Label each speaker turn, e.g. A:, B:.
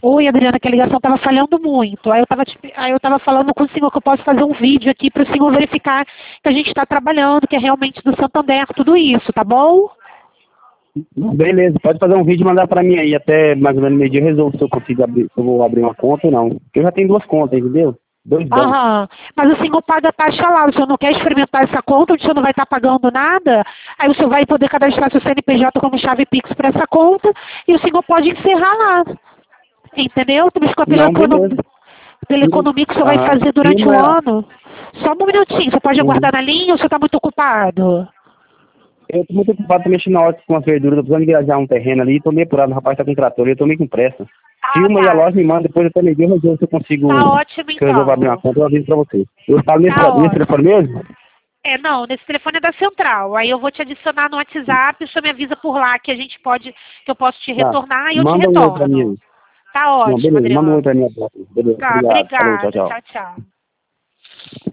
A: Oi, Adriana, que a ligação estava falhando muito. Aí eu tava falando com o senhor que eu posso fazer um vídeo aqui para o senhor verificar que a gente está trabalhando, que é realmente do Santander, tudo isso, tá bom?
B: Beleza, pode fazer um vídeo e mandar pra mim aí, até mais ou menos meio-dia eu resolvo se eu consigo abrir, se eu vou abrir uma conta ou não. Porque eu já tenho 2 contas, entendeu? 2 bancos.
A: Aham, mas o senhor paga a taxa lá, o senhor não quer experimentar essa conta, o senhor não vai estar pagando nada, aí o senhor vai poder cadastrar seu CNPJ como chave Pix para essa conta e o senhor pode encerrar lá, entendeu?
B: Não, beleza.
A: Pela economia que o senhor vai
B: Aham.
A: fazer
B: E
A: durante o
B: uma...
A: ano. Só um minutinho, você pode aguardar
B: Uhum.
A: na linha ou o senhor está muito ocupado?
B: Eu tô muito ocupado, tô mexendo na horta com as verduras, tô precisando viajar um terreno ali, tô meio apurado, o rapaz tá com trator e eu tô meio com pressa.
A: Ah,
B: Filma aí a
A: tá.
B: loja, me manda, depois até meio-dia eu resolvo se eu consigo,
A: Tá ótimo
B: se eu resolvo abrir uma
A: então.
B: conta, eu aviso pra você. Eu falo
A: Tá
B: nesse
A: ótimo.
B: telefone mesmo?
A: Não, nesse telefone é da central. Aí eu vou te adicionar no WhatsApp, o senhor me avisa por lá que que eu posso te
B: Tá.
A: retornar e eu te
B: Manda um oi pra mim
A: retorno.
B: aí.
A: Tá
B: Não,
A: ótimo,
B: beleza, manda um oi
A: Adriano.
B: pra mim agora. Beleza,
A: Tá,
B: obrigado. Falou, tchau,
A: obrigada.
B: tchau.
A: Tchau, tchau.